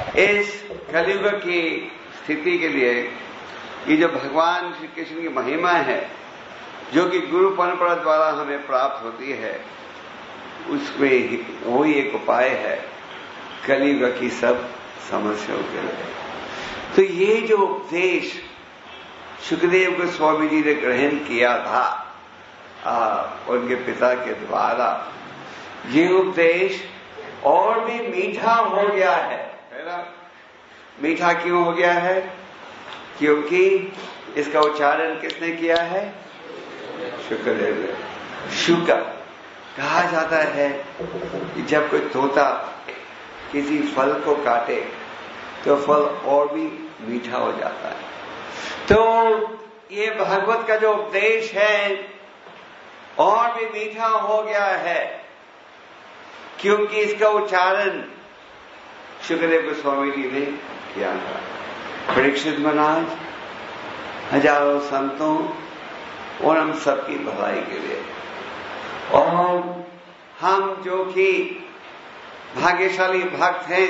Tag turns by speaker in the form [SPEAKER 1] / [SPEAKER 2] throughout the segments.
[SPEAKER 1] इस कलयुग की स्थिति के लिए ये जो भगवान श्री कृष्ण की महिमा है, जो कि गुरु परंपरा द्वारा हमें प्राप्त होती है, उसमें वही एक उपाय है कलयुग की सब समस्याओं के लिए। तो ये जो उपदेश सुखदेव गोस्वामी जी ने ग्रहण किया था उनके पिता के द्वारा, ये उपदेश और भी मीठा हो गया है ना? मीठा क्यों हो गया है? क्योंकि इसका उच्चारण किसने किया है? शुक्रदेव ने। शुक्र कहा जाता है कि जब कोई तोता किसी फल को काटे तो फल और भी मीठा हो जाता है। तो ये भागवत का जो उपदेश है और भी मीठा हो गया है क्योंकि इसका उच्चारण शुक्रदेव गोस्वामी जी ने किया था। परीक्षित महाराज, हजारों संतों और हम सबकी भलाई के लिए, और हम जो कि भाग्यशाली भक्त हैं,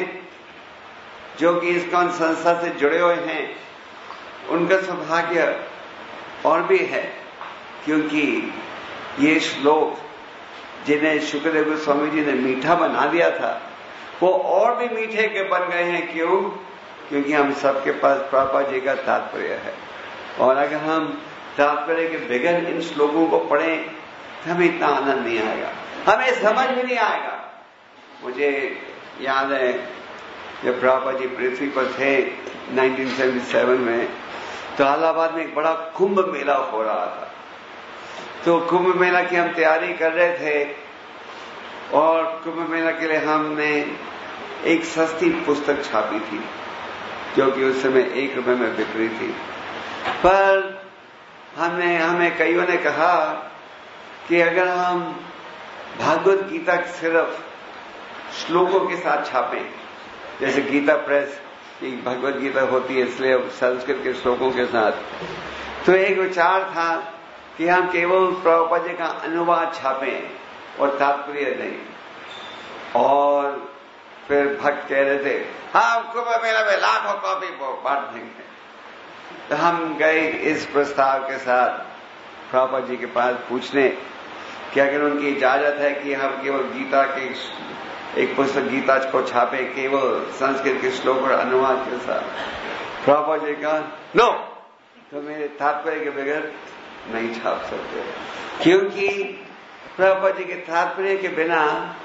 [SPEAKER 1] जो कि इस्कॉन संस्था से जुड़े हुए हैं, उनका सौभाग्य और भी है क्योंकि ये श्लोक जिन्हें शुक्रदेव गोस्वामी जी ने मीठा बना दिया था, वो और भी मीठे के बन गए हैं। क्यों? क्योंकि हम सबके पास प्रभुपाद जी का तात्पर्य है, और अगर हम तात्पर्य के बगैर इन श्लोकों को पढ़ें तो हमें इतना आनंद नहीं आएगा, हमें समझ में नहीं आएगा। मुझे याद है जब प्रभुपाद जी पृथ्वी पर थे 1977 में, तो इलाहाबाद में एक बड़ा कुंभ मेला हो रहा था। तो कुंभ मेला की हम तैयारी कर रहे थे, और कुंभ मेला के लिए हमने एक सस्ती पुस्तक छापी थी जो कि उस समय 1 रुपए में बिक रही थी। पर हमें कईयों ने कहा कि अगर हम भागवत गीता सिर्फ श्लोकों के साथ छापें, जैसे गीता प्रेस की भगवत गीता होती है इसलिए संस्कृत के श्लोकों के साथ, तो एक विचार था कि हम केवल प्रभुपाद जी का अनुवाद छापें और तात्पर्य नहीं। और फिर भक्त कह रहे थे हाँ कुंभ मेला में लाखों कॉपी बांट देंगे। तो हम गए इस प्रस्ताव के साथ प्रभुपाद जी के पास पूछने कि अगर उनकी इजाजत है कि हम केवल गीता के एक पुस्तक गीता को छापे केवल संस्कृत के श्लोक और अनुवाद के साथ। प्रभुपाद जी का नो, तो मेरे तात्पर्य के बगैर नहीं छाप सकते, क्योंकि प्रभुपाद जी के तात्पर्य के बिना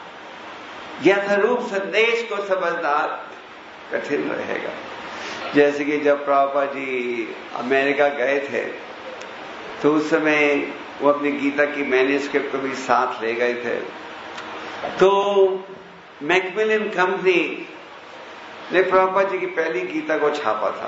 [SPEAKER 1] यथारूप संदेश को समझना कठिन रहेगा। जैसे कि जब प्रभुपाद जी अमेरिका गए थे तो उस समय वो अपनी गीता की मैन्युस्क्रिप्ट को भी साथ ले गए थे। तो मैकमिलन कंपनी ने प्रभुपाद जी की पहली गीता को छापा था,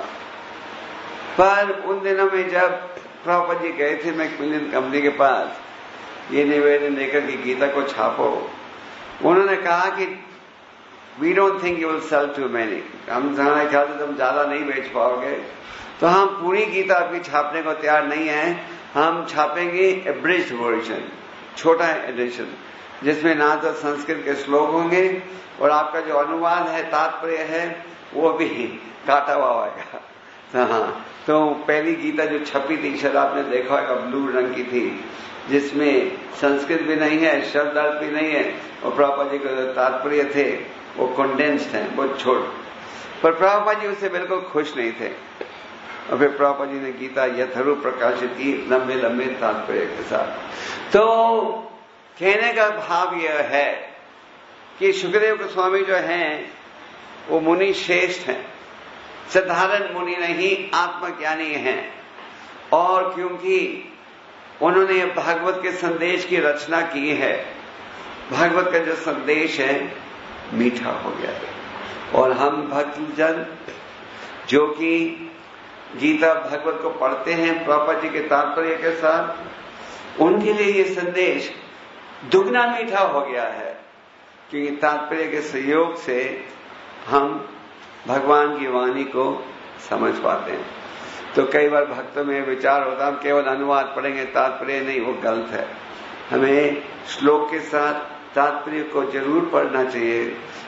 [SPEAKER 1] पर उन दिनों में जब प्रभुपाद जी गए थे मैकमिलन कंपनी के पास ये निवेदन लेकर कि गीता को छापो, उन्होंने कहा कि we don't think you will sell too many, हम हमारे ख्याल से तुम ज्यादा नहीं बेच पाओगे, तो हम पूरी गीता आपकी छापने को तैयार नहीं है, हम छापेंगे एब्रिज्ड वर्जन, छोटा एडिशन, जिसमें ना तो संस्कृत के श्लोक होंगे और आपका जो अनुवाद है तात्पर्य है वो भी काटा हुआ होगा। हाँ, तो पहली गीता जो छपी थी शायद आपने देखा होगा, ब्लू रंग की थी, जिसमें संस्कृत भी नहीं है, शब्द अर्थ भी नहीं है, और प्रभुपाद जी के जो तात्पर्य थे वो कंडेंस्ड है, बहुत छोट। पर प्रभुपाद जी उससे बिल्कुल खुश नहीं थे, और फिर प्रभुपाद जी ने गीता यथारूप प्रकाशित की लंबे लंबे तात्पर्य के साथ। तो कहने का भाव यह है कि शुक्रदेव गोस्वामी जो हैं वो मुनि श्रेष्ठ हैं, साधारण मुनि नहीं, आत्मज्ञानी हैं, और क्योंकि उन्होंने भागवत के संदेश की रचना की है, भागवत का जो संदेश है मीठा हो गया है। और हम भक्तजन जो कि गीता भागवत को पढ़ते हैं प्रभुपाद जी के तात्पर्य के साथ, उनके लिए ये संदेश दुगना मीठा हो गया है, क्योंकि तात्पर्य के सहयोग से हम भगवान की वाणी को समझ पाते हैं। तो कई बार भक्तों में विचार होता है हम केवल अनुवाद पढ़ेंगे तात्पर्य नहीं, वो गलत है। हमें श्लोक के साथ तात्पर्य को जरूर पढ़ना चाहिए,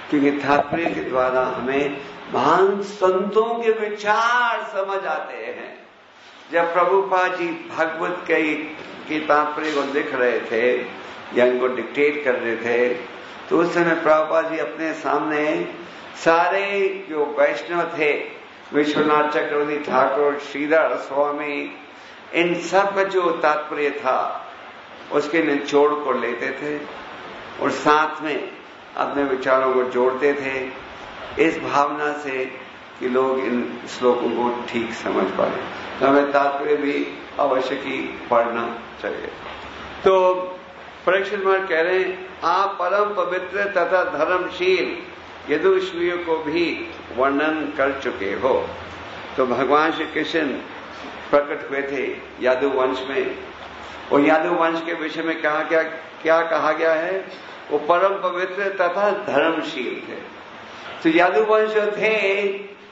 [SPEAKER 1] क्योंकि तात्पर्य के द्वारा हमें महान संतों के विचार समझ आते हैं। जब प्रभुपाद जी भागवत के तात्पर्य को लिख रहे थे या इनको डिक्टेट कर रहे थे, तो उस समय प्रभुपाद जी अपने सामने सारे जो वैष्णव थे, विश्वनाथ चक्रवर्ती ठाकुर, श्रीधर स्वामी, इन सब का जो तात्पर्य था उसके निचोड़ को लेते थे और साथ में अपने विचारों को जोड़ते थे, इस भावना से कि लोग इन श्लोकों को ठीक समझ पाए। तो हमें तात्पर्य भी अवश्य ही पढ़ना चाहिए। तो परीक्षित महाराज कह रहे हैं, आप परम पवित्र तथा धर्मशील यदुवंशियों को भी वर्णन कर चुके हो। तो भगवान श्री कृष्ण प्रकट हुए थे यादुवंश में, और यादुवंश के विषय में क्या कहा गया है? वो परम पवित्र तथा धर्मशील थे। तो यादुवंश जो थे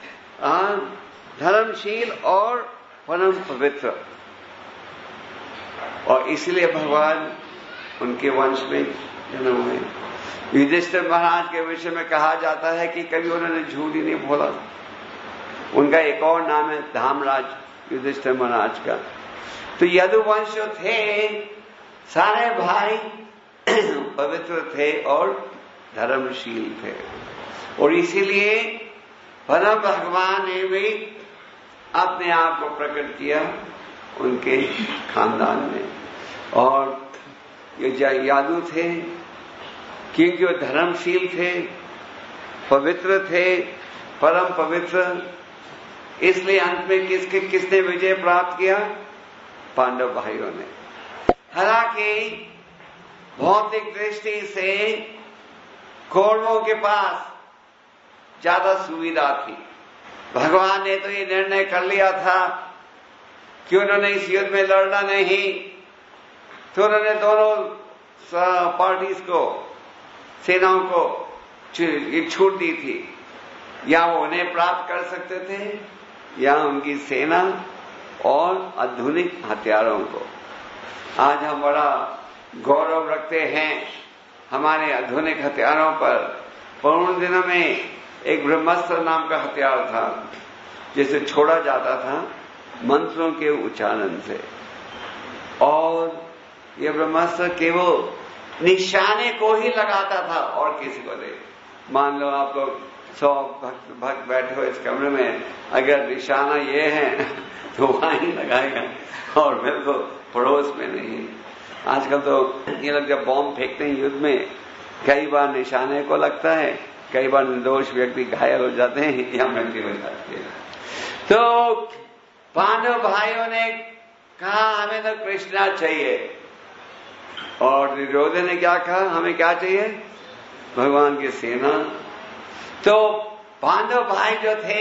[SPEAKER 1] धर्मशील और परम पवित्र, और इसलिए भगवान उनके वंश में जन्म हुए। युधिष्ठिर महाराज के विषय में कहा जाता है कि कभी उन्होंने झूठ ही नहीं बोला। उनका एक और नाम है धामराज युधिष्ठिर महाराज का। तो यदुवंश जो थे सारे भाई पवित्र थे और धर्मशील थे, और इसीलिए परम भगवान ने भी अपने आप को प्रकट किया उनके खानदान में। और ये यादव थे क्योंकि वो धर्मशील थे, पवित्र थे, परम पवित्र, इसलिए अंत में किसने विजय प्राप्त किया? पांडव भाइयों ने। हालांकि भौतिक दृष्टि से कौरवों के पास ज्यादा सुविधा थी। भगवान ने तो ये निर्णय कर लिया था कि उन्होंने इस युद्ध में लड़ना नहीं, तो उन्होंने दोनों पार्टीज को, सेनाओं को ये छूट दी थी, या वो उन्हें प्राप्त कर सकते थे या उनकी सेना और आधुनिक हथियारों को। आज हम बड़ा गौरव रखते हैं हमारे आधुनिक हथियारों पर। उन दिनों में एक ब्रह्मास्त्र नाम का हथियार था जिसे छोड़ा जाता था मंत्रों के उच्चारण से, और यह ब्रह्मास्त्र केवल निशाने को ही लगाता था और किसी को नहीं। मान लो आप लोग 100 भक्त बैठे हो इस कमरे में, अगर निशाना ये है तो वहीं लगाएगा और बिल्कुल पड़ोस में नहीं। आजकल तो ये लोग जब बॉम्ब फेंकते हैं युद्ध में, कई बार निशाने को लगता है, कई बार निर्दोष व्यक्ति घायल हो जाते हैं या मृत्यु हो जाती है। तो पांडव भाइयों ने कहा हमें तो कृष्णा चाहिए, और दुर्योधन ने क्या कहा? हमें क्या चाहिए? भगवान की सेना। तो पांडव भाई जो थे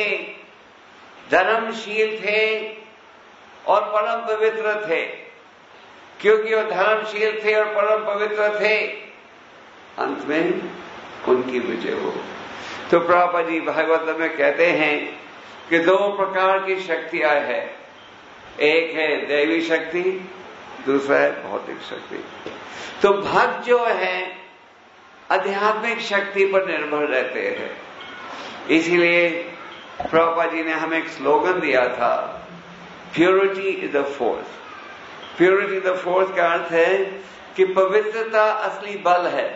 [SPEAKER 1] धर्मशील थे और परम पवित्र थे। क्योंकि वो धर्मशील थे और परम पवित्र थे, अंत में उनकी विजय हो। तो प्रभुपाद जी भागवत में कहते हैं कि 2 प्रकार की शक्तियां हैं, एक है दैवी शक्ति, दूसरा है भौतिक शक्ति। तो भक्त जो है आध्यात्मिक शक्ति पर निर्भर रहते हैं। इसीलिए प्रभुपाद जी ने हमें एक स्लोगन दिया था, purity is the force. Purity the force का अर्थ है कि पवित्रता असली बल है।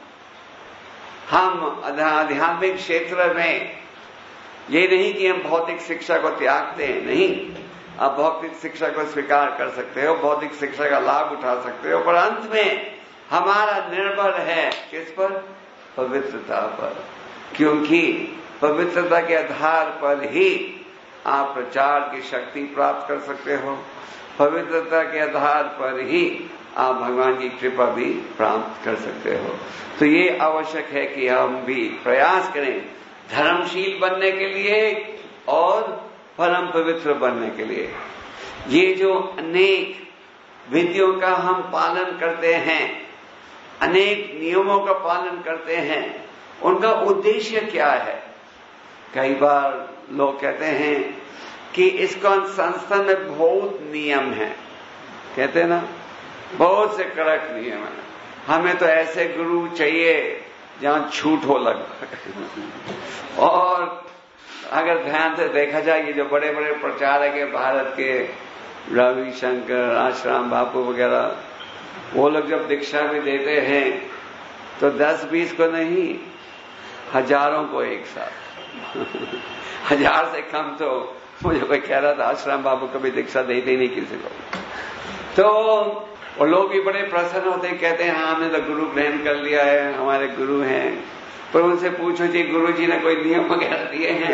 [SPEAKER 1] हम आध्यात्मिक क्षेत्र में ये नहीं कि हम भौतिक शिक्षा को त्यागते हैं, नहीं, आप भौतिक शिक्षा को स्वीकार कर सकते हो, भौतिक शिक्षा का लाभ उठा सकते हो, पर अंत में हमारा निर्भर है किस पर? पवित्रता पर। क्योंकि पवित्रता के आधार पर ही आप प्रचार की शक्ति प्राप्त कर सकते हो, पवित्रता के आधार पर ही आप भगवान की कृपा भी प्राप्त कर सकते हो। तो ये आवश्यक है कि हम भी प्रयास करें धर्मशील बनने के लिए और परम पवित्र बनने के लिए। ये जो अनेक विधियों का हम पालन करते हैं, अनेक नियमों का पालन करते हैं, उनका उद्देश्य क्या है? कई बार लोग कहते हैं कि इस्कॉन संस्था में बहुत नियम है, कहते हैं ना, बहुत से कड़क नियम है, हमें तो ऐसे गुरु चाहिए जहां छूट हो लगभग। और अगर ध्यान से देखा जाए, ये जो बड़े बड़े प्रचारक है भारत के, रविशंकर, आश्रम बापू वगैरह, वो लोग जब दीक्षा भी देते हैं तो 10-20 को नहीं, हजारों को एक साथ। 1000 से कम तो मुझे कोई कह रहा था आश्रम बाबू कभी दीक्षा देते ही नहीं किसी को। तो वो लोग भी बड़े प्रसन्न होते हैं, कहते हैं हाँ हमने तो गुरु ग्रहण कर लिया है, हमारे गुरु हैं। पर उनसे पूछो जी गुरु जी ने कोई नियम वगैरह दिए हैं?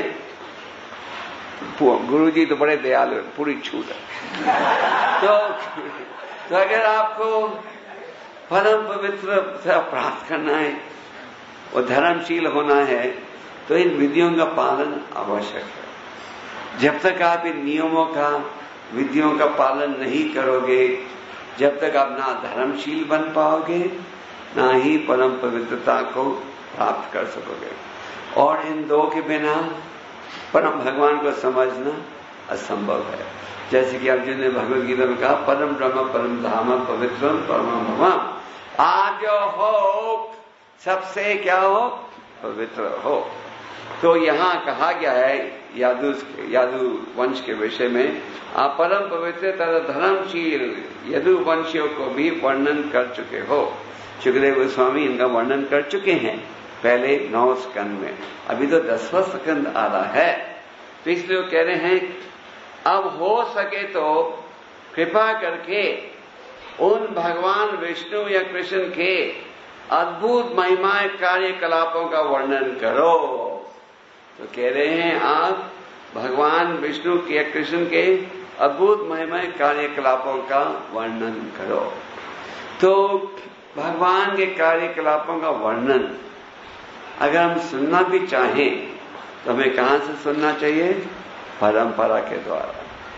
[SPEAKER 1] गुरु जी तो बड़े दयालु, पूरी छूट है। तो अगर आपको परम पवित्र प्राप्त करना है और धर्मशील होना है तो इन विधियों का पालन आवश्यक है। जब तक आप इन नियमों का, विधियों का पालन नहीं करोगे, जब तक आप ना धर्मशील बन पाओगे, ना ही परम पवित्रता को प्राप्त कर सकोगे। और इन दो के बिना परम भगवान को समझना असंभव है। जैसे कि अर्जुन ने भगवद गीता में कहा, परम ब्रह्म परम धाम पवित्रम परम भगवान। आप जो हो सबसे क्या हो? पवित्र हो। तो यहां कहा गया है यादु वंश के विषय में, आप परम पवित्र तथा धर्मशील यदु वंशियों को भी वर्णन कर चुके हो। सुखदेव गोस्वामी इनका वर्णन कर चुके हैं पहले 9 स्कंद में, अभी तो 10वां स्कंद आ रहा है। तो इसलिए वो कह रहे हैं अब हो सके तो कृपा करके उन भगवान विष्णु या कृष्ण के अद्भुत महिमाएं कार्यकलापों का वर्णन करो। तो कह रहे हैं आप भगवान विष्णु के, कृष्ण के अद्भुत महिमाएं कार्यकलापों का वर्णन करो। तो भगवान के कार्यकलापों का वर्णन अगर हम सुनना भी चाहें तो हमें कहां से सुनना चाहिए? परंपरा के द्वारा।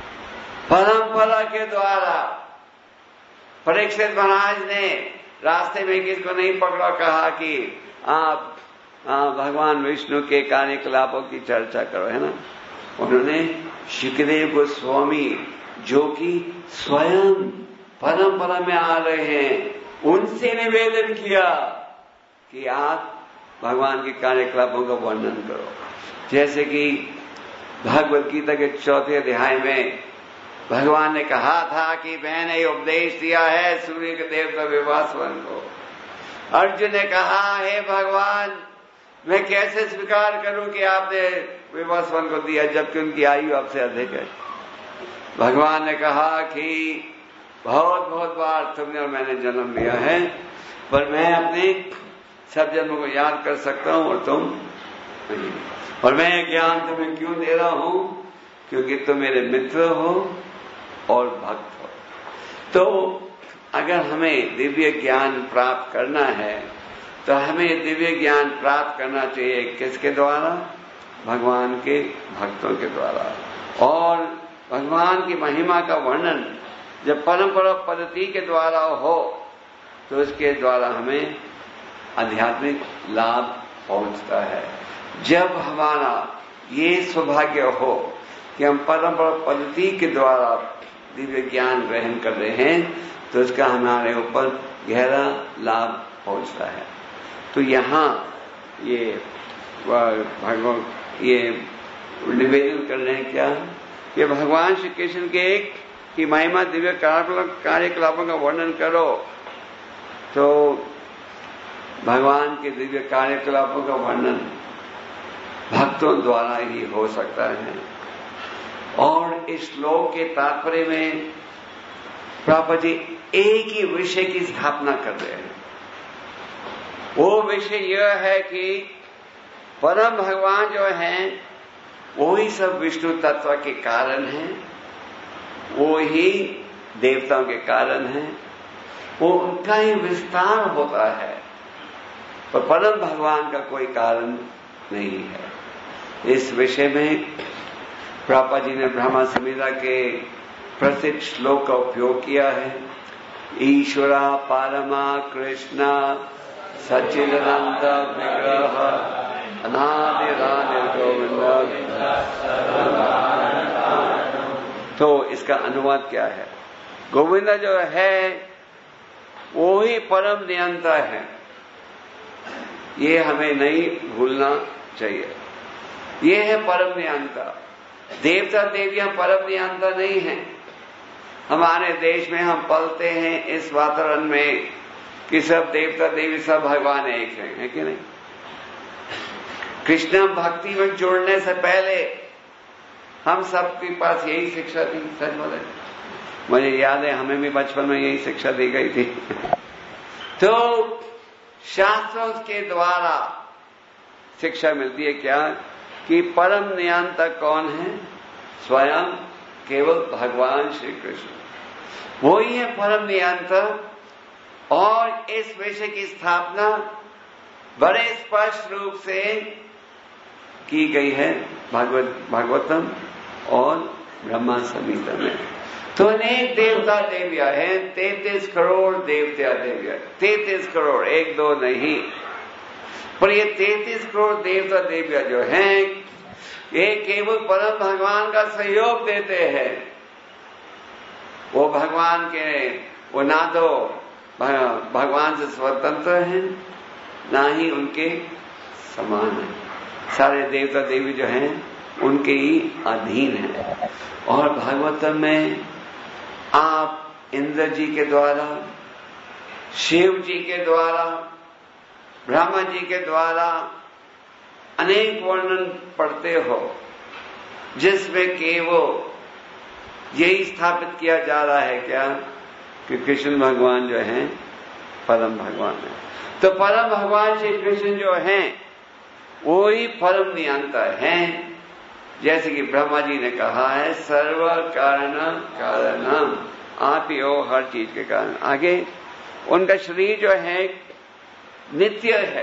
[SPEAKER 1] परंपरा के द्वारा। परीक्षित महाराज ने रास्ते में किसको नहीं पकड़ा, कहा कि आप भगवान विष्णु के कार्यकलापों की चर्चा करो, है ना। उन्होंने सुखदेव गोस्वामी जो कि स्वयं परंपरा में आ रहे हैं, उनसे निवेदन किया कि आप भगवान के कार्यकलापों का वर्णन करो। जैसे कि भगवद गीता के 4थे अध्याय में भगवान ने कहा था कि मैंने उपदेश दिया है सूर्य के देवता विवासवन को। अर्जुन ने कहा, हे भगवान मैं कैसे स्वीकार करूं कि आपने विवासवन को दिया जबकि उनकी आयु आपसे अधिक है। भगवान ने कहा कि बहुत बहुत बार तुमने और मैंने जन्म लिया है, पर मैं अपने सब जन्मों को याद कर सकता हूं और तुम नहीं। और मैं ज्ञान तुम्हें क्यों दे रहा हूं? क्योंकि तुम मेरे मित्र हो और भक्त हो। तो अगर हमें दिव्य ज्ञान प्राप्त करना है तो हमें दिव्य ज्ञान प्राप्त करना चाहिए किसके द्वारा? भगवान के भक्तों के द्वारा। और भगवान की महिमा का वर्णन जब परंपरा पद्धति के द्वारा हो तो उसके द्वारा हमें आध्यात्मिक लाभ पहुंचता है। जब हमारा ये सौभाग्य हो कि हम परंपरा पद्धति के द्वारा दिव्य ज्ञान ग्रहण कर रहे हैं तो उसका हमारे ऊपर गहरा लाभ पहुंचता है। तो यहाँ ये भगवान ये निवेदन कर रहे हैं क्या कि भगवान श्री कृष्ण के एक की महिमा दिव्य कार्यकलापों का वर्णन करो। तो भगवान के दिव्य कार्यकलापों का वर्णन भक्तों द्वारा ही हो सकता है। और इस श्लोक के तात्पर्य में प्रभुपाद जी एक ही विषय की स्थापना कर रहे हैं। वो विषय यह है कि परम भगवान जो हैं वो ही सब विष्णु तत्व के कारण हैं, वो ही देवताओं के कारण हैं, वो उनका ही विस्तार होता है, पर परम भगवान का कोई कारण नहीं है। इस विषय में प्रभुपाद जी ने ब्रह्मा संहिता के प्रसिद्ध श्लोक का उपयोग किया है। ईश्वरा पारमा कृष्ण सच्चिदानंद विग्रह अनादिर्गोविंद। तो इसका अनुवाद क्या है? गोविंद जो है वो ही परम नियंता है। ये हमें नहीं भूलना चाहिए। ये है परम ज्ञानता। देवता देवियां परम ज्ञानता नहीं है। हमारे देश में हम पलते हैं इस वातावरण में कि सब देवता देवी सब भगवान एक है कि नहीं? कृष्ण भक्ति में जुड़ने से पहले हम सबके पास यही शिक्षा थी। सच बोले, मुझे याद है हमें भी बचपन में यही शिक्षा दी गई थी। तो शास्त्रों के द्वारा शिक्षा मिलती है क्या कि परम ज्ञानता कौन है? स्वयं केवल भगवान श्री कृष्ण, वो ही है परम ज्ञानता। और इस विषय की स्थापना बड़े स्पष्ट रूप से की गई है भागवतम और ब्रह्मा संहिता में। तो अनेक देवता देवियां हैं, 33 करोड़ देवता देवियां, 33 करोड़, एक दो नहीं। पर ये 33 करोड़ देवता देवियां जो हैं, ये केवल परम भगवान का सहयोग देते हैं। वो भगवान के, वो ना तो भगवान से स्वतंत्र हैं, ना ही उनके समान है। सारे देवता देवी जो हैं उनके ही अधीन है। और भागवतम में आप इंद्र जी के द्वारा, शिव जी के द्वारा, ब्रह्मा जी के द्वारा अनेक वर्णन पढ़ते हो, जिसमें केवल यही स्थापित किया जा रहा है क्या कि कृष्ण भगवान जो हैं परम भगवान है। तो परम भगवान श्री कृष्ण जो हैं वो ही परम नियंता हैं। जैसे कि ब्रह्मा जी ने कहा है, सर्व कारण कारणम, आप ही हो हर चीज के कारण। आगे उनका शरीर जो है नित्य है।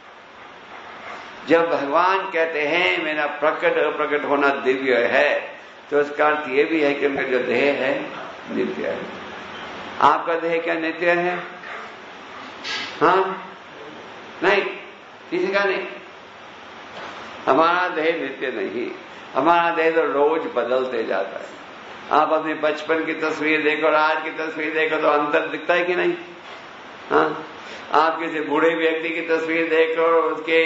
[SPEAKER 1] जब भगवान कहते हैं मेरा प्रकट अप्रकट होना दिव्य है, तो उसका अर्थ यह भी है कि उनका जो देह है नित्य है। आपका देह क्या नित्य है? हाँ, नहीं, किसी का नहीं। हमारा देह नित्य नहीं, हमारा देह तो रोज बदलते जाता है। आप अपने बचपन की तस्वीर देखो और आज की तस्वीर देखो तो अंतर दिखता है कि नहीं? हाँ, आप किसी बूढ़े व्यक्ति की तस्वीर देखो और उसके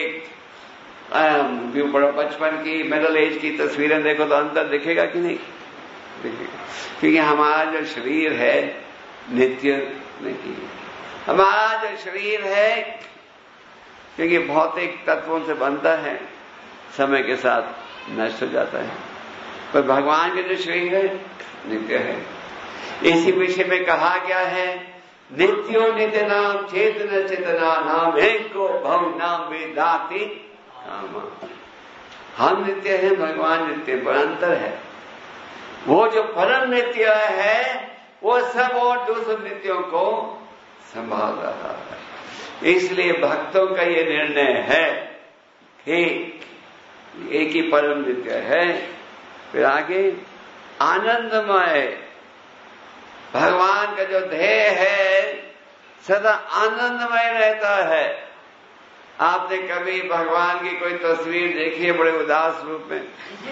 [SPEAKER 1] बचपन की, मिडिल एज की तस्वीरें देखो तो अंतर दिखेगा कि नहीं? दिखेगा, क्योंकि हमारा जो शरीर है नित्य नहीं। हमारा जो शरीर है, क्योंकि भौतिक तत्वों से बनता है, समय के साथ नष्ट हो जाता है। पर भगवान के जो शरीर है नित्य है। इसी विषय में कहा गया है, नित्यो नित्य नाम चेतन चेतना नाम एको भव नाम वेदाति नाम। हम नित्य हैं, भगवान नित्य, पर अंतर है। वो जो परम नित्य है वो सब और दूसरे नित्यों को संभाल रहा है। इसलिए भक्तों का ये निर्णय है कि एक ही परम नित्य है। फिर आगे आनंदमय, भगवान का जो ध्येय है सदा आनंदमय रहता है। आपने कभी भगवान की कोई तस्वीर देखी है बड़े उदास रूप में?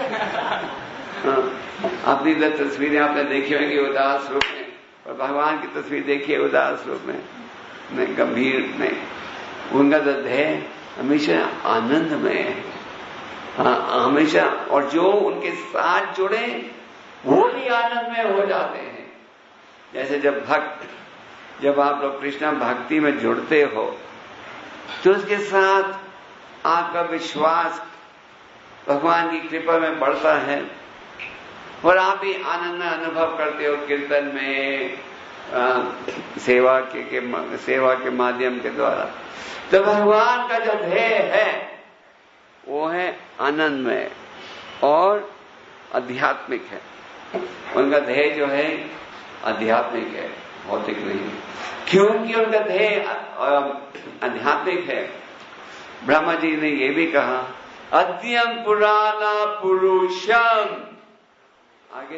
[SPEAKER 1] अपनी तस्वीरें आपने देखी होंगी उदास रूप में, और भगवान की तस्वीर देखिए उदास रूप में नहीं, गंभीर नहीं। उनका तो ध्येय हमेशा आनंदमय है, हमेशा। और जो उनके साथ जुड़े वो भी आनंदमय हो जाते हैं। जैसे जब आप लोग कृष्ण भक्ति में जुड़ते हो तो उसके साथ आपका विश्वास भगवान की कृपा में बढ़ता है और आप भी आनंद में अनुभव करते हो कीर्तन में, सेवा के माध्यम के द्वारा। तो भगवान का जो ध्येय है वो है आनंदमय और आध्यात्मिक है। उनका ध्येय जो है आध्यात्मिक है, भौतिक नहीं। क्योंकि उनका ध्येय आध्यात्मिक है, ब्रह्मा जी ने ये भी कहा, अद्यम पुराना पुरुषम, आगे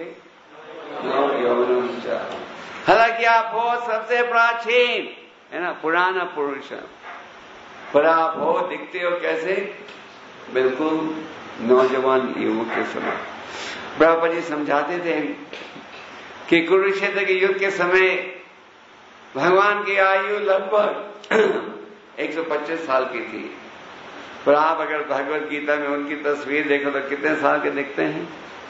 [SPEAKER 1] हालांकि आप हो सबसे प्राचीन, है ना, पुराना पुरुषम। पर आप हो, दिखते हो कैसे? बिल्कुल नौजवान युवक के समय। ब्रह्मा जी समझाते थे कि कुरुक्षेत्र के युद्ध के समय भगवान की आयु लगभग 125 साल की थी। पर आप अगर भगवत गीता में उनकी तस्वीर देखो तो कितने साल के दिखते हैं?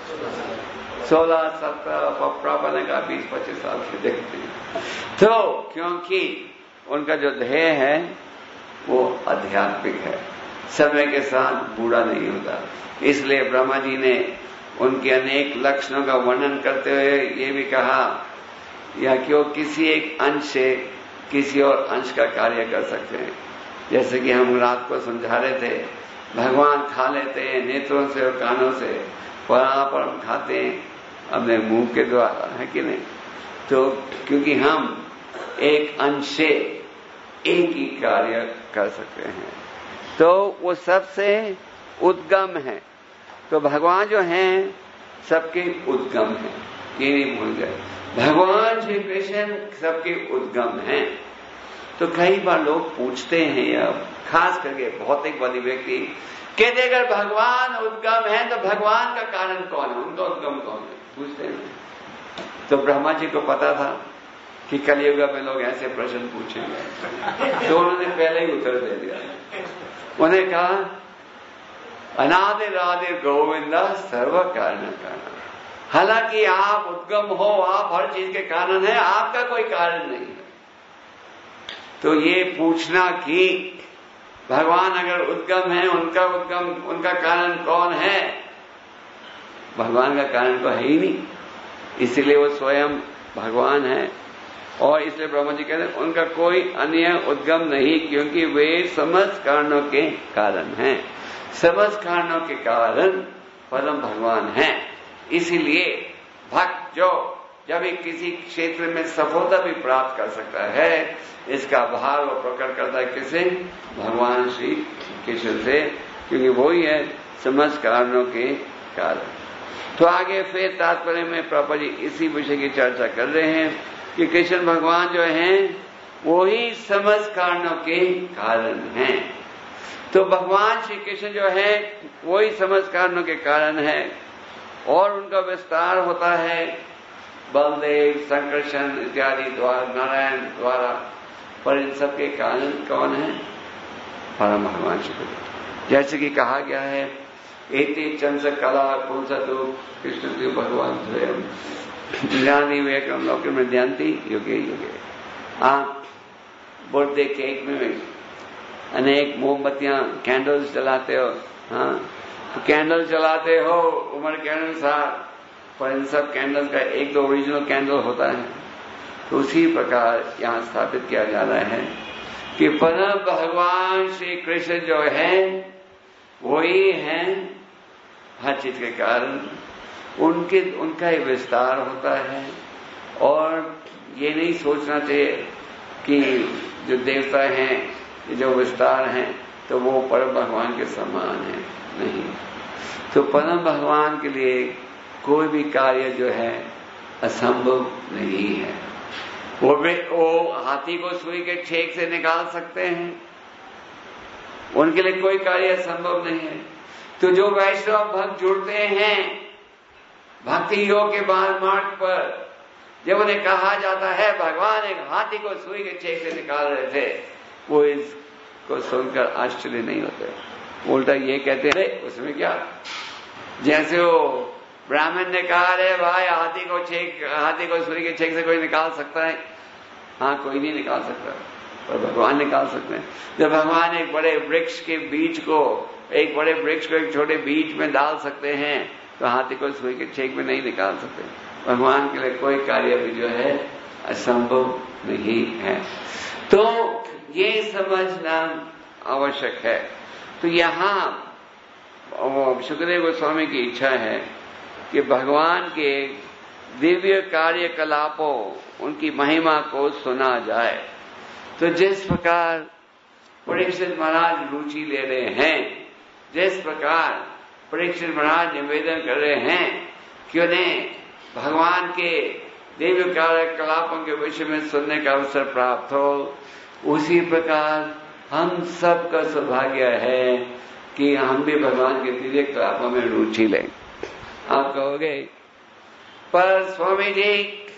[SPEAKER 1] 16, 17, प्रभा ने कहा 20-25 साल के दिखते हैं। तो क्योंकि उनका जो ध्येय है वो आध्यात्मिक है, समय के साथ बूढ़ा नहीं होता। इसलिए ब्रह्मा जी ने उनके अनेक लक्षणों का वर्णन करते हुए ये भी कहा या कि वो किसी एक अंश से किसी और अंश का कार्य कर सकते हैं। जैसे कि हम रात को समझा रहे थे, भगवान खा लेते हैं नेत्रों से और कानों से, पर हम खाते हैं अपने मुंह के द्वारा, है कि नहीं? तो क्योंकि हम एक अंश से एक ही कार्य कर सकते हैं, तो वो सबसे उद्गम है। तो भगवान जो हैं सबके उद्गम हैं, ये नहीं भूल जाए। भगवान श्री कृष्ण सबके उद्गम हैं। तो कई बार लोग पूछते हैं, या खास करके भौतिकवादी व्यक्ति कहते अगर भगवान उद्गम है तो भगवान का कारण कौन है, उनका उद्गम कौन है, पूछते हैं। तो ब्रह्मा जी को पता था कि कलयुग में लोग ऐसे प्रश्न पूछेंगे, तो उन्होंने पहले ही उत्तर दे दिया। उन्हें कहा अनादि राधे गोविंदा सर्व कारण कारण। हालांकि आप उद्गम हो, आप हर चीज के कारण है, आपका कोई कारण नहीं है। तो ये पूछना कि भगवान अगर उद्गम है, उनका कारण कौन है, भगवान का कारण तो है ही नहीं, इसलिए वो स्वयं भगवान है। और इसलिए ब्रह्मा जी कहते हैं उनका कोई अन्य उद्गम नहीं, क्योंकि वे समस्त कारणों के कारण हैं। समस्त कारणों के कारण परम भगवान हैं। इसीलिए भक्त जो जब एक किसी क्षेत्र में सफलता भी प्राप्त कर सकता है, इसका भार वो प्रकट करता है किसे? भगवान श्री कृष्ण से, क्योंकि वो ही है समस्त कारणों के कारण। तो आगे फिर तात्पर्य में प्रभु जी इसी विषय की चर्चा कर रहे हैं कि कृष्ण भगवान जो हैं वो ही समस्त कारणों के कारण हैं। तो भगवान श्री कृष्ण जो है वो ही समस्त कारणों के कारण है, और उनका विस्तार होता है बलदेव, संकर्षण इत्यादि द्वारा, नारायण द्वारा। पर इन सबके कारण कौन है? परम भगवान श्री कृष्ण। जैसे कि कहा गया है एति चंद्र कला पुंसतु कृष्ण भगवान स्वयं ज्ञानी विवेकम लोक में ध्यानती युगे युगे। आप बर्थडे केक में अनेक मोमबत्तियां कैंडल्स जलाते हो, हाँ, तो कैंडल जलाते हो उम्र के अनुसार, पर इन सब कैंडल का एक तो ओरिजिनल कैंडल होता है। तो उसी प्रकार यहां स्थापित किया जा रहा है कि परम भगवान श्री कृष्ण जो है वही है हर चीज के कारण, उनका ही विस्तार होता है। और ये नहीं सोचना चाहिए कि जो देवता हैं, जो विस्तार हैं, तो वो परम भगवान के समान है, नहीं। तो परम भगवान के लिए कोई भी कार्य जो है असंभव नहीं है। वो हाथी को सुई के छेक से निकाल सकते हैं, उनके लिए कोई कार्य असंभव नहीं है। तो जो वैष्णव भक्त जुड़ते हैं भक्ति योग के मार्ग पर, जब उन्हें कहा जाता है भगवान एक हाथी को सुई के छेक से निकाल रहे थे, वो इसको सुनकर आश्चर्य नहीं होते, उल्टा ये कहते हैं उसमें क्या। जैसे वो ब्राह्मण ने कहा अरे भाई हाथी को सुई के छेक से कोई निकाल सकता है? हाँ, कोई नहीं निकाल सकता, पर भगवान निकाल सकते हैं। जब भगवान एक बड़े वृक्ष के बीज को एक छोटे बीज में डाल सकते हैं, तो हाथी को सुई के छेक में नहीं निकाल सकते। भगवान के लिए कोई कार्य भी जो है असंभव नहीं है। तो ये समझना आवश्यक है। तो यहां सुखदेव गोस्वामी की इच्छा है कि भगवान के दिव्य कार्यकलापों, उनकी महिमा को सुना जाए। तो जिस प्रकार परीक्षित महाराज रुचि ले रहे हैं, जिस प्रकार परीक्षित महाराज निवेदन कर रहे हैं कि उन्हें भगवान के दिव्य कार्यकलापों के विषय में सुनने का अवसर प्राप्त हो, उसी प्रकार हम सब का सौभाग्य है कि हम भी भगवान के दिव्य कलापों में रुचि लें। आप कहोगे पर स्वामी जी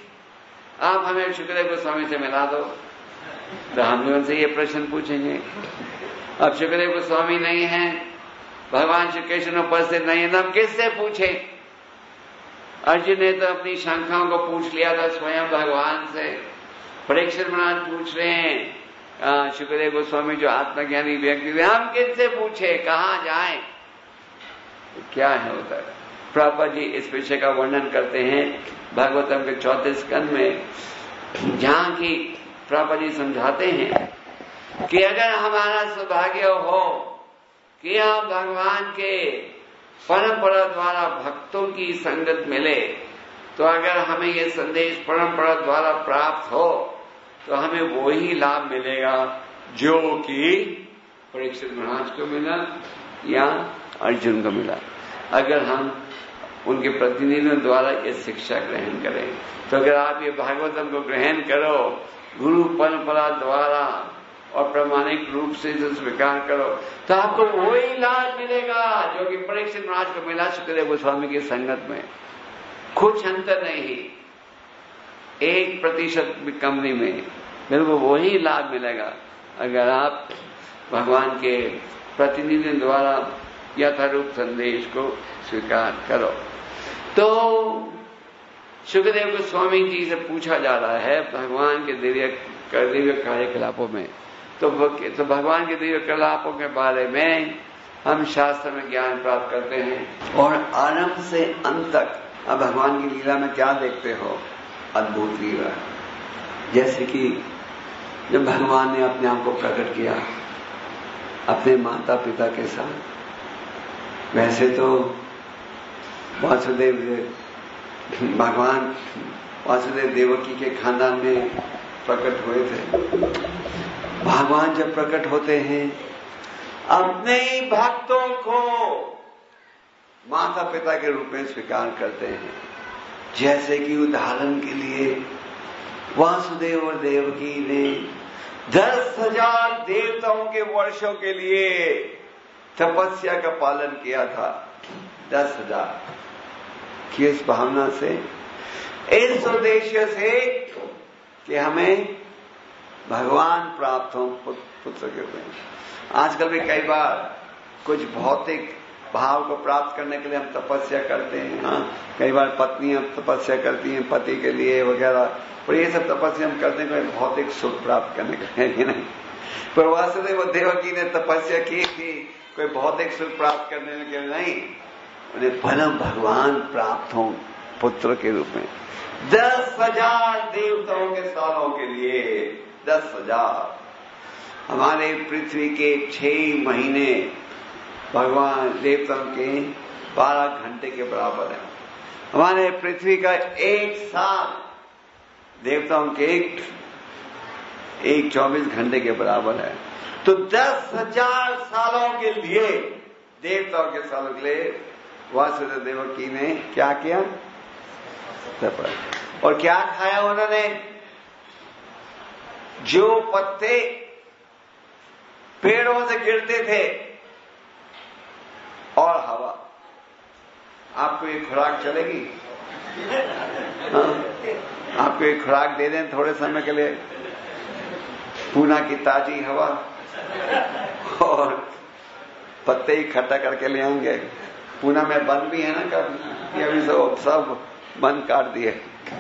[SPEAKER 1] आप हमें शुक्र गोस्वामी से मिला दो, तो हम भी उनसे ये प्रश्न पूछेंगे अब सुखदेव गोस्वामी नहीं है, भगवान श्री कृष्ण उपस्थित नहीं है, तो हम किससे पूछे? अर्जुन ने तो अपनी शंखाओं को पूछ लिया था स्वयं भगवान से। परीक्षित महाराज पूछ रहे हैं सुखदेव गोस्वामी जो आत्मज्ञानी व्यक्ति थे, हम किससे पूछे, कहां जाएं? क्या है होता है? प्रभुपाद जी इस विषय का वर्णन करते हैं भागवतम के 4थे स्कंद में, जहां की प्रभुपाद जी समझाते हैं कि अगर हमारा सौभाग्य हो कि हम भगवान के परंपरा द्वारा भक्तों की संगत मिले, तो अगर हमें ये संदेश परंपरा द्वारा प्राप्त हो तो हमें वो ही लाभ मिलेगा जो कि परीक्षित महाराज को मिला या अर्जुन को मिला। अगर हम उनके प्रतिनिधियों द्वारा ये शिक्षा ग्रहण करें, तो अगर आप ये भागवतम को ग्रहण करो गुरु परंपरा द्वारा और प्रामाणिक रूप से जो स्वीकार करो, तो आपको वही लाभ मिलेगा जो कि परीक्षित महाराज को मिला सुखदेव गोस्वामी की संगत में। कुछ अंतर नहीं, 1% भी कम नहीं में, बिल्कुल वही लाभ मिलेगा अगर आप भगवान के प्रतिनिधियों द्वारा यथारूप संदेश को स्वीकार करो। तो सुखदेव गोस्वामी जी से पूछा जा रहा है भगवान के दिव्य कार्यकलापों में, तो भगवान के दिव्य कलापों के बारे में हम शास्त्र में ज्ञान प्राप्त करते हैं और आरंभ से अंत तक अब भगवान की लीला में क्या देखते हो? अद्भुत लीला। जैसे कि जब भगवान ने अपने आप को प्रकट किया अपने माता पिता के साथ, वैसे तो भगवान वासुदेव देवकी के खानदान में प्रकट हुए थे। भगवान जब प्रकट होते हैं अपने ही भक्तों को माता पिता के रूप में स्वीकार करते हैं। जैसे कि उदाहरण के लिए वासुदेव और देवकी ने 10,000 देवताओं के वर्षों के लिए तपस्या का पालन किया था। 10,000 किस भावना से? इस उद्देश्य से कि हमें भगवान प्राप्त हो पुत्र के रूप में। आजकल भी कई बार कुछ भौतिक भाव को प्राप्त करने के लिए हम तपस्या करते हैं। हाँ, कई बार पत्नियां तपस्या करती हैं पति के लिए वगैरह, और ये सब तपस्या हम करते हैं कोई भौतिक सुख प्राप्त करने के लिए नहीं। पर वासुदेव और देवकी ने तपस्या की थी कोई भौतिक सुख प्राप्त करने के लिए नहीं, उन्हें परम भगवान प्राप्त हो पुत्र के रूप में। 10,000 देवताओं के सालों के लिए 10,000। हमारे पृथ्वी के 6 महीने भगवान देवताओं के 12 घंटे के बराबर है। हमारे पृथ्वी का 1 साल देवताओं के एक 24 घंटे के बराबर है। तो 10,000 सालों के लिए देवताओं के सालों के लिए वासुदेव देवकी ने क्या किया? और क्या खाया उन्होंने? जो पत्ते पेड़ों से गिरते थे और हवा। आपको ये खुराक चलेगी? हाँ? आपको ये खुराक दे दें थोड़े समय के लिए, पूना की ताजी हवा और पत्ते इकट्ठा करके ले आएंगे। पूना में बंद भी है ना कभी, अभी सब बंद काट दिए।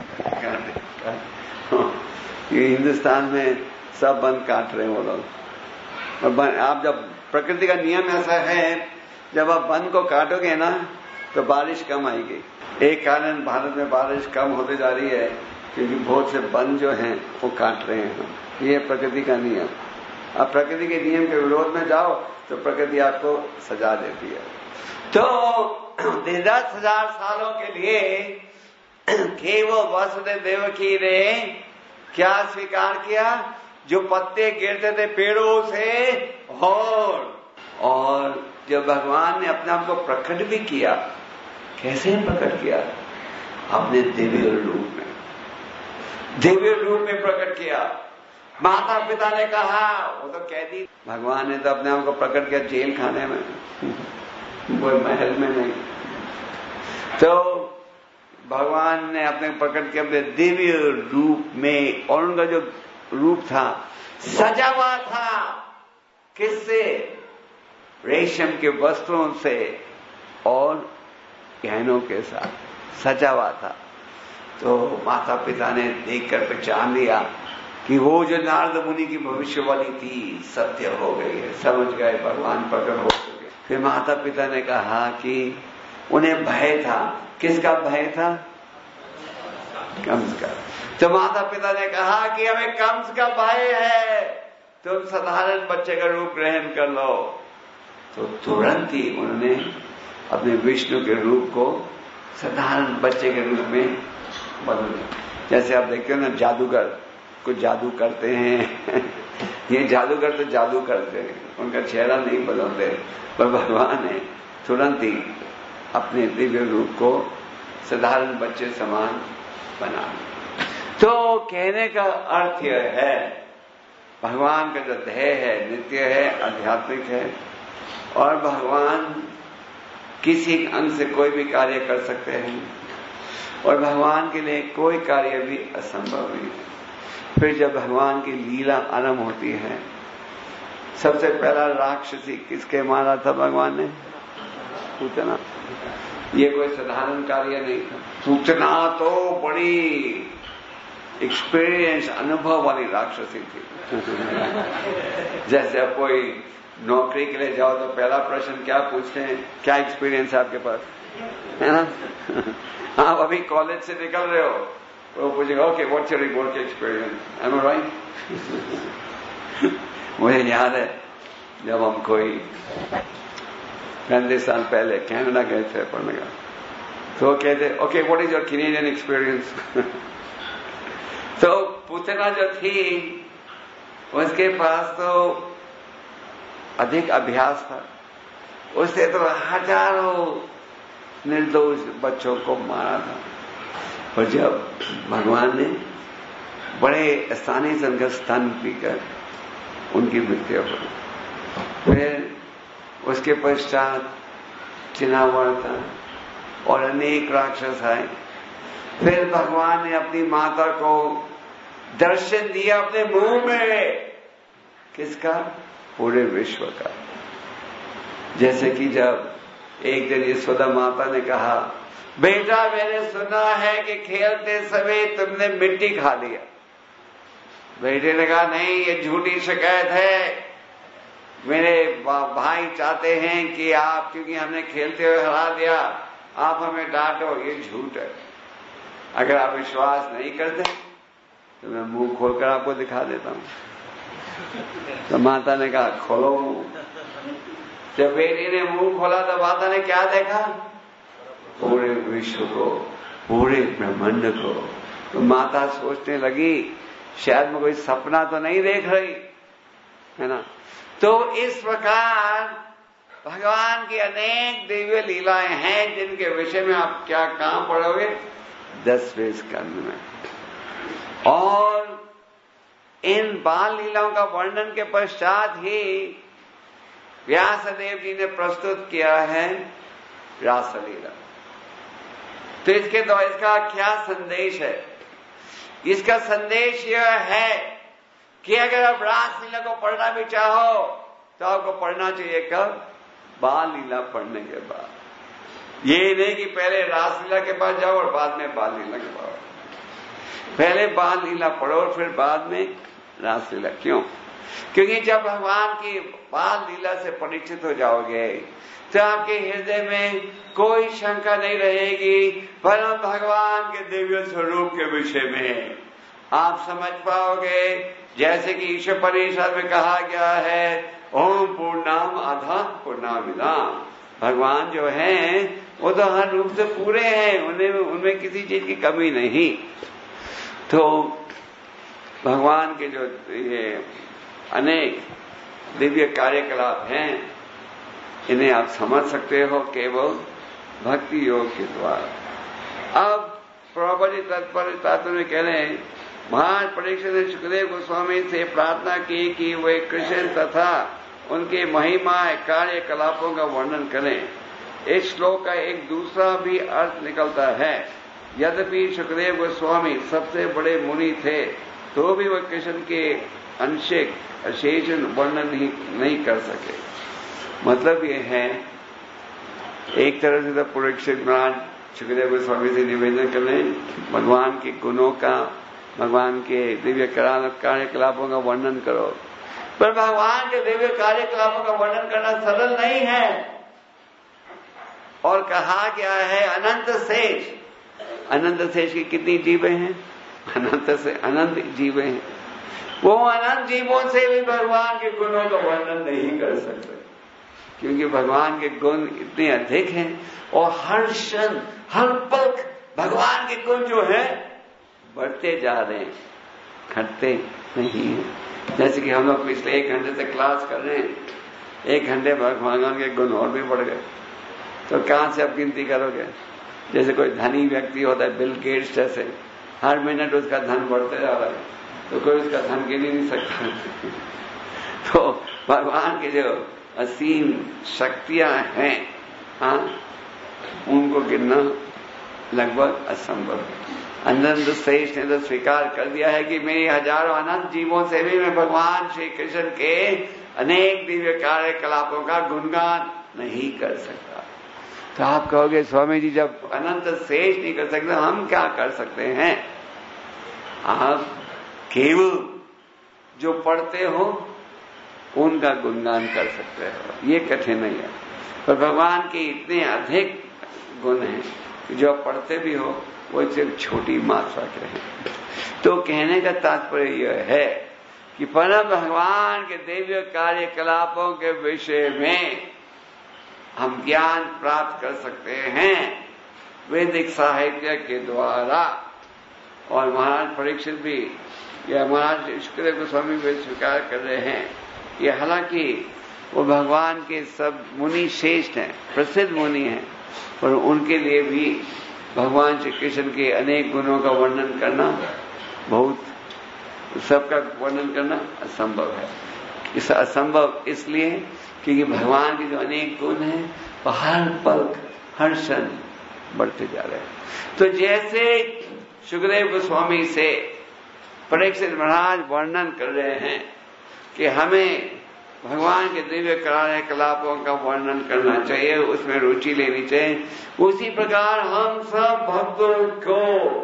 [SPEAKER 1] ये हिंदुस्तान में सब बंद काट रहे हैं वो लोग। आप जब प्रकृति का नियम ऐसा है, जब आप वन को काटोगे ना तो बारिश कम आएगी। एक कारण भारत में बारिश कम होते जा रही है क्योंकि बहुत से वन जो हैं वो काट रहे हैं। ये प्रकृति का नियम। अब प्रकृति के नियम के विरोध में जाओ तो प्रकृति आपको सजा देती है। तो 10,000 सालों के लिए केवल वासुदेव देवकी ने क्या स्वीकार किया? जो पत्ते गिरते थे पेड़ों से, और जब भगवान ने अपने आप को प्रकट भी किया, कैसे प्रकट किया? अपने दिव्य रूप में, दिव्य रूप में प्रकट किया। माता पिता ने कहा, वो तो कैदी, भगवान ने तो अपने आप को प्रकट किया जेल खाने में, कोई महल में नहीं। तो भगवान ने अपने प्रकट किया अपने दिव्य रूप में, और उनका जो रूप था सजा हुआ था किससे? रेशम के वस्त्रों से और गहनों के साथ सजा हुआ था। तो माता पिता ने देखकर पहचान लिया कि वो जो नारद मुनि की भविष्यवाणी थी सत्य हो गई है, समझ गए भगवान प्रकट हो चुके। फिर माता पिता ने कहा कि उन्हें भय था। किसका भय था? कंस का। तो माता पिता ने कहा कि हमें कंस का भय है, तुम साधारण बच्चे का रूप ग्रहण कर लो। तो तुरंत ही उन्होंने अपने विष्णु के रूप को साधारण बच्चे के रूप में बदल दिया। जैसे आप देखते हो ना, जादूगर कुछ जादू करते हैं ये जादूगर तो जादू करते हैं, उनका चेहरा नहीं बदलते, पर भगवान ने तुरंत ही अपने दिव्य रूप को साधारण बच्चे समान बना। तो कहने का अर्थ यह है, भगवान का जो ध्येय है नित्य है, आध्यात्मिक है, और भगवान किसी अंग से कोई भी कार्य कर सकते हैं, और भगवान के लिए कोई कार्य भी असंभव नहीं है। फिर जब भगवान की लीला आरंभ होती है, सबसे पहला राक्षसी किसके मारा था भगवान ने? पूतना। ये कोई साधारण कार्य नहीं था। पूतना तो बड़ी एक्सपीरियंस, अनुभव वाली राक्षसी थी जैसे अब कोई नौकरी के लिए जाओ तो पहला प्रश्न क्या पूछते हैं? क्या एक्सपीरियंस है आपके पास, है ना? आप अभी कॉलेज से निकल रहे हो, वो पूछेगा okay what's your report experience, I am right. मुझे याद है जब हम कोई 35 साल पहले कनाडा गए थे पढ़ने का, तो कहते okay what is your Canadian experience. तो पूतना जो थी उसके पास तो अधिक अभ्यास था, उससे तो हजारों निर्दोष बच्चों को मारा था। और जब भगवान ने बड़े आसानी से उनका स्तन पीकर उनकी मृत्यु हो, फिर उसके पश्चात चिनावर्ता और अनेक राक्षस आए। फिर भगवान ने अपनी माता को दर्शन दिया अपने मुंह में। किसका? पूरे विश्व का। जैसे कि जब एक दिन यशोदा माता ने कहा, बेटा मैंने सुना है कि खेलते समय तुमने मिट्टी खा लिया। बेटे ने कहा नहीं, ये झूठी शिकायत है, मेरे भाई चाहते हैं कि आप, क्योंकि हमने खेलते हुए हरा दिया, आप हमें डांटो, ये झूठ है। अगर आप विश्वास नहीं करते तो मैं मुंह खोलकर आपको दिखा देता हूं। तो माता ने कहा खोलो मुंह। जब बेटी ने मुंह खोला तो माता ने क्या देखा? पूरे विश्व को, पूरे ब्रह्मांड को। तो माता सोचने लगी शायद मैं कोई सपना तो नहीं देख रही, है ना? तो इस प्रकार भगवान की अनेक दिव्य लीलाएं हैं जिनके विषय में आप क्या कहां पढ़ोगे? 10वें स्कंद में। और इन बाल लीलाओं का वर्णन के पश्चात ही व्यासदेव जी ने प्रस्तुत किया है रासलीला। तो इसका क्या संदेश है? इसका संदेश यह है कि अगर आप रासलीला को पढ़ना भी चाहो तो आपको पढ़ना चाहिए कब? बाल लीला पढ़ने के बाद। ये नहीं कि पहले रासलीला के पास जाओ और बाद में बाल लीला के पास। पहले बाल लीला पढ़ो और फिर बाद में रासलीला। क्यों? क्योंकि जब भगवान की बाल लीला से परिचित हो जाओगे तो आपके हृदय में कोई शंका नहीं रहेगी, परम भगवान के दिव्य स्वरूप के विषय में आप समझ पाओगे। जैसे कि ईशोपनिषद में कहा गया है, ओम पूर्णाम आधा पूर्णामिदाम। भगवान जो हैं वो तो हर रूप से पूरे हैं, उनमें किसी चीज की कमी नहीं। तो भगवान के जो ये अनेक दिव्य कार्यकलाप हैं, इन्हें आप समझ सकते हो केवल भक्ति योग के द्वारा। अब प्रभुपाद जी तत्पर तात्पर्य में कह रहे हैं, महाराज परीक्षित ने सुखदेव गोस्वामी से प्रार्थना की कि वे कृष्ण तथा उनके महिमा कार्यकलापों का वर्णन करें। इस श्लोक का एक दूसरा भी अर्थ निकलता है। यद्यपि सुखदेव गोस्वामी सबसे बड़े मुनि थे, तो भी वह कृष्ण के अंशिक अशेष वर्णन नहीं कर सके। मतलब ये है, एक तरह से तो परीक्षित महाराज सुखदेव गोस्वामी से निवेदन कर रहे हैं, भगवान के गुणों का, भगवान के दिव्य कार्यकलापों का वर्णन करो। पर भगवान के दिव्य कार्यकलापों का वर्णन करना सरल नहीं है। और कहा क्या है, अनंत शेष। अनंत शेष की कितनी जीवें हैं? अनंत जीवें हैं। वो अनंत जीवों से भी भगवान के गुणों का वर्णन नहीं कर सकते, क्योंकि भगवान के गुण इतने अधिक हैं और हर क्षण हर पल भगवान के गुण जो है बढ़ते जा रहे हैं, घटते नहीं हैं। जैसे कि हम लोग पिछले 1 घंटे से क्लास कर रहे हैं, 1 घंटे भगवान के गुण और भी बढ़ गए, तो कहां से आप गिनती करोगे? जैसे कोई धनी व्यक्ति होता है, बिल गेट्स जैसे, हर मिनट उसका धन बढ़ते जा रहा है, तो कोई उसका धन गिन ही नहीं सकता। तो भगवान के जो असीम शक्तियां हैं, हाँ, उनको गिनना लगभग असंभव है। अनंत श्रेष्ठ ने तो स्वीकार कर दिया है कि मेरे हजारों अनंत जीवों से भी मैं भगवान श्री कृष्ण के अनेक दिव्य कार्यकलापों का गुणगान नहीं कर सकता। तो आप कहोगे, स्वामी जी जब अनंत श्रेष्ठ नहीं कर सकते, हम क्या कर सकते हैं? आप केवल जो पढ़ते हो उनका गुणगान कर सकते हो, ये कठिन नहीं है। पर भगवान के इतने अधिक गुण हैं जो आप पढ़ते भी हो, वो सिर्फ छोटी मात्रा के हैं। तो कहने का तात्पर्य यह है कि परम भगवान के दिव्य कार्यकलापों के विषय में हम ज्ञान प्राप्त कर सकते हैं वैदिक साहित्य के द्वारा। और महाराज परीक्षित भी, या महाराज सुखदेव गोस्वामी भी स्वीकार कर रहे हैं, ये हालांकि वो भगवान के सब मुनि श्रेष्ठ हैं, प्रसिद्ध मुनि हैं, पर उनके लिए भी भगवान श्री कृष्ण के अनेक गुणों का वर्णन करना बहुत, सबका वर्णन करना असंभव है। इस असंभव इसलिए क्योंकि भगवान के जो अनेक गुण हैं वो हर पल हर क्षण बढ़ते जा रहे हैं। तो जैसे सुखदेव गोस्वामी से परीक्षित महाराज वर्णन कर रहे हैं कि हमें भगवान के दिव्य कार्यकलापों का वर्णन करना चाहिए, उसमें रुचि लेनी चाहिए, उसी प्रकार हम सब भक्तों को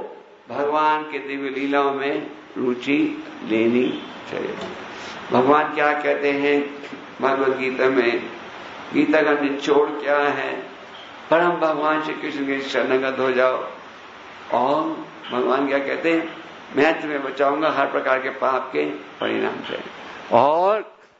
[SPEAKER 1] भगवान के दिव्य लीलाओं में रुचि लेनी चाहिए। भगवान क्या कहते हैं भगवद गीता में? गीता का निचोड़ क्या है? परम भगवान श्री कृष्ण के शरणगत हो जाओ। और भगवान क्या कहते हैं? मैं तुम्हें बचाऊंगा हर प्रकार के पाप के परिणाम से। और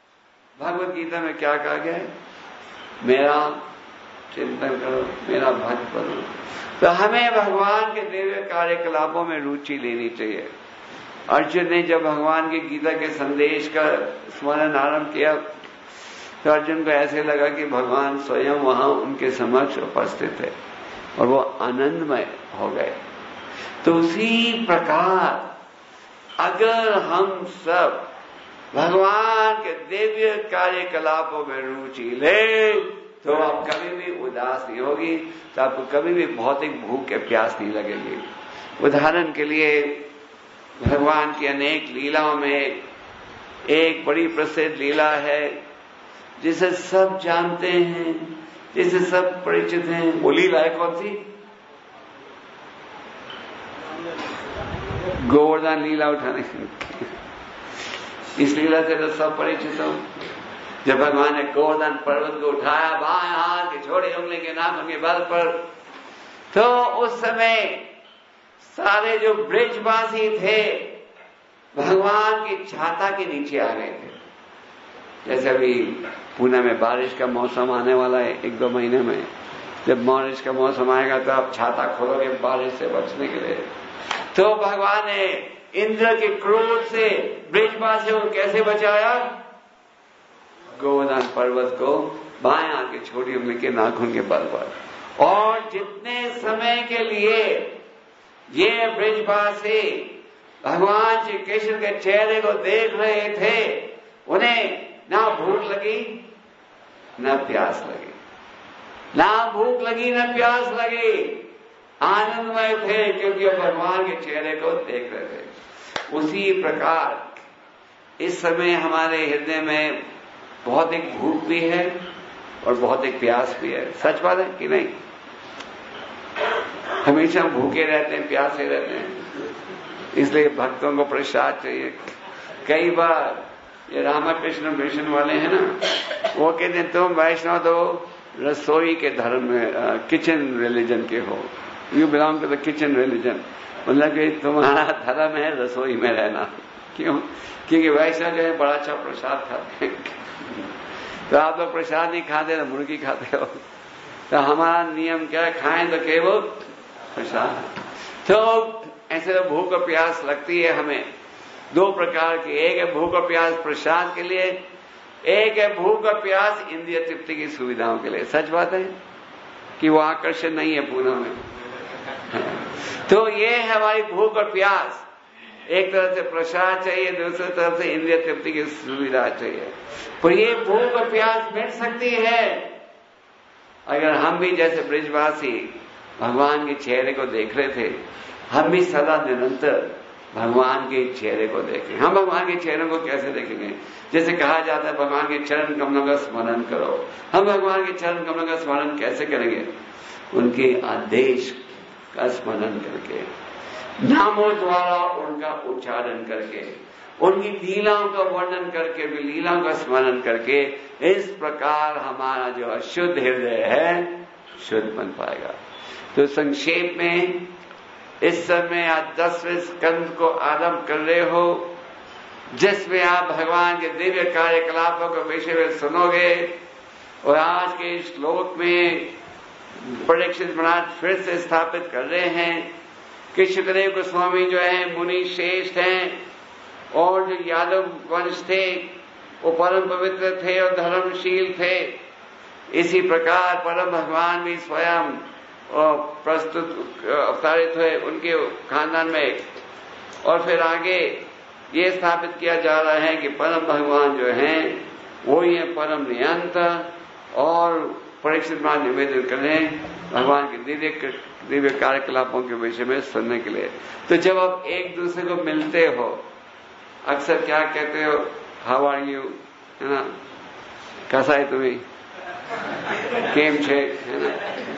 [SPEAKER 1] भगवद गीता में क्या कहा गया है? मेरा चिंतन करो, मेरा भक्त बनो। तो हमें भगवान के दिव्य कार्यकलापों में रुचि लेनी चाहिए। अर्जुन ने जब भगवान की गीता के संदेश का स्मरण आरंभ किया तो अर्जुन को ऐसे लगा कि भगवान स्वयं वहां उनके समक्ष उपस्थित है और वो आनंदमय हो गए। तो उसी प्रकार अगर हम सब भगवान के दिव्य कार्यकलापों में रुचि ले तो आप कभी भी उदास नहीं होगी, तो आपको कभी भी भौतिक भूख के प्यास नहीं लगेगी। उदाहरण के लिए भगवान की अनेक लीलाओं में एक बड़ी प्रसिद्ध लीला है जिसे सब जानते हैं, जिसे सब परिचित हैं। वो लीला है कौन सी? गोवर्धन लीला उठाने की। इस लीला से तो सब परिचित हो। जब भगवान ने गोवर्धन पर्वत को उठाया बाएं हाथ की छोटी उंगली के नाखून के बल पर, तो उस समय सारे जो ब्रजवासी थे भगवान की छाता के नीचे आ गए थे। जैसे अभी पुणे में बारिश का मौसम आने वाला है 1-2 महीने में, जब बारिश का मौसम आएगा तो आप छाता खोलोगे बारिश से बचने के लिए। तो भगवान ने इंद्र के क्रोध से ब्रजवासियों को कैसे बचाया? गोवर्धन पर्वत को बाएं हाथ की छोटी उंगली के नाखून के बल पर। और जितने समय के लिए ये ब्रजवासी भगवान श्री कृष्ण के चेहरे को देख रहे थे, उन्हें ना भूख लगी न प्यास लगी, ना भूख लगी न प्यास लगी, आनंदमय थे क्योंकि वो भगवान के चेहरे को देख रहे थे। उसी प्रकार इस समय हमारे हृदय में बहुत एक भूख भी है और बहुत एक प्यास भी है। सच बात है कि नहीं? हमेशा भूखे रहते हैं, प्यासे रहते हैं, इसलिए भक्तों को प्रसाद चाहिए। कई बार ये रामकृष्ण मिशन वाले हैं ना, वो कहते हैं तुम वैष्णव तो रसोई के धर्म में, किचन रिलीजन के हो, you belong to the kitchen religion, मतलब कि तुम्हारा धर्म है रसोई में रहना। क्यों? क्योंकि वैष्णव जो है बड़ा अच्छा प्रसाद खाते हैं। तो आप लोग प्रसाद नहीं खाते तो मुर्गी खाते हो। तो हमारा नियम क्या है? खाएं तो केवल प्रसाद। तो ऐसे तो भूख और प्यास लगती है हमें दो प्रकार की। एक है भूख और प्यास प्रसाद के लिए, एक है भूख और प्यास इंद्रिय तृप्ति की सुविधाओं के लिए। सच बात है कि वो आकर्षण नहीं है पूनम में। तो ये है हमारी भूख और प्यास। एक तरफ से प्रसाद चाहिए, दूसरी तरफ से इंद्रिय तृप्ति की सुविधा चाहिए। पर ये भूख और प्यास मिट सकती है अगर हम भी जैसे ब्रिजवासी भगवान के चेहरे को देख रहे थे, हम भी सदा निरंतर भगवान के चेहरे को देखें। हम भगवान के चेहरे को कैसे देखेंगे? जैसे कहा जाता है भगवान के चरण कमलों का स्मरण करो। हम भगवान के चरण कमलों का स्मरण कैसे करेंगे? उनके आदेश का स्मरण करके, नामों द्वारा उनका उच्चारण करके, उनकी लीलाओं का वर्णन करके भी, लीलाओं का स्मरण करके। इस प्रकार हमारा जो अशुद्ध हृदय है शुद्ध बन पाएगा। तो संक्षेप में इस समय आप 10वें स्कंद को आरंभ कर रहे हो, जिसमें आप भगवान के दिव्य कार्यकलापों के विषय में सुनोगे। और आज के श्लोक में परीक्षित महाराज फिर से स्थापित कर रहे हैं कि सुखदेव गोस्वामी जो है मुनि श्रेष्ठ हैं, और जो यादव वंश थे वो परम पवित्र थे और धर्मशील थे। इसी प्रकार परम भगवान भी स्वयं प्रस्तुत अवतारित हुए उनके खानदान में। और फिर आगे ये स्थापित किया जा रहा है कि परम भगवान जो हैं वो ही है परम नियंत। और परीक्षित महाराज निवेदन करें भगवान के दिव्य कार्यकलापों के विषय में सुनने के लिए। तो जब आप एक दूसरे को मिलते हो, अक्सर क्या कहते हो? हाउ आर यू, है ना, कैसा है तुम्हें, केम छे, है ना,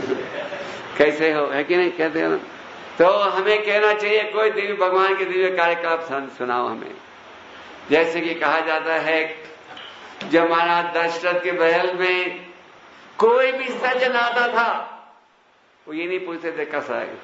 [SPEAKER 1] कैसे हो, है कि नहीं, कहते हो ना। तो हमें कहना चाहिए कोई दिव्य भगवान के दिव्य कार्यकलाप सुनाओ हमें। जैसे कि कहा जाता है जब महाराज दशरथ के महल में कोई भी सज्जन आता था, वो ये नहीं पूछते थे कैसा है,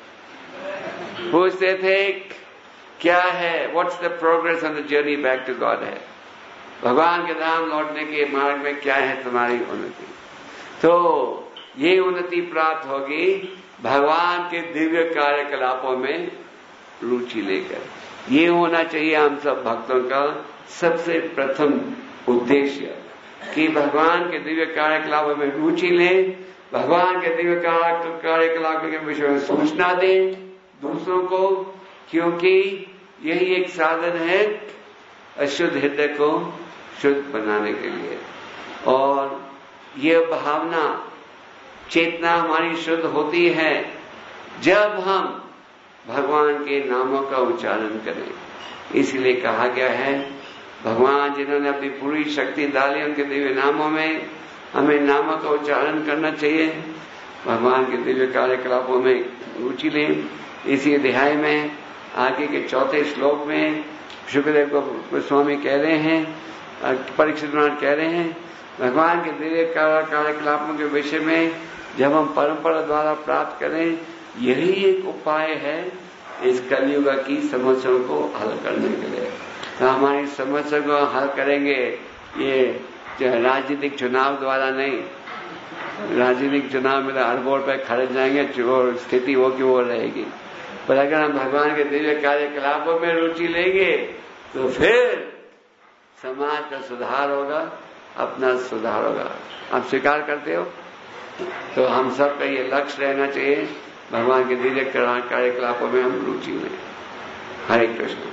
[SPEAKER 1] पूछते थे क्या है, what's the progress on the journey back to God है, भगवान के धाम लौटने के मार्ग में क्या है तुम्हारी उन्नति। तो ये उन्नति प्राप्त होगी भगवान के दिव्य कार्यकलापों में रुचि लेकर। ये होना चाहिए हम सब भक्तों का सबसे प्रथम उद्देश्य कि भगवान के दिव्य कार्यकलापों में रुचि लें, भगवान के दिव्य कार्यकलापों के विषय में सूचना दें दूसरों को, क्योंकि यही एक साधन है अशुद्ध हृदय को शुद्ध बनाने के लिए। और यह भावना चेतना हमारी शुद्ध होती है जब हम भगवान के नामों का उच्चारण करें। इसलिए कहा गया है भगवान जिन्होंने अपनी पूरी शक्ति डाली उनके दिव्य नामों में, हमें नामों का उच्चारण करना चाहिए, भगवान के दिव्य कार्यकलापों में रुचि लें। इसी अध्याय में आगे के 4थे श्लोक में सुखदेव गोस्वामी कह रहे हैं, परीक्षित महाराज कह रहे हैं भगवान के दिव्य कार्यकलापों के विषय में जब हम परंपरा द्वारा प्राप्त करें, यही एक उपाय है इस कलयुग की समस्याओं को हल करने के लिए। तो हमारी समस्या को हल करेंगे ये राजनीतिक चुनाव द्वारा नहीं। राजनीतिक चुनाव में तो अरबों रुपए खर्च जाएंगे और स्थिति वो की वो रहेगी। पर अगर हम भगवान के दिव्य कार्यकलापों में रुचि लेंगे तो फिर समाज का सुधार होगा, अपना सुधार होगा। आप स्वीकार करते हो? तो हम सब का ये लक्ष्य रहना चाहिए भगवान के दिव्य कार्यकलापों में हम रुचि लें। हरे कृष्ण।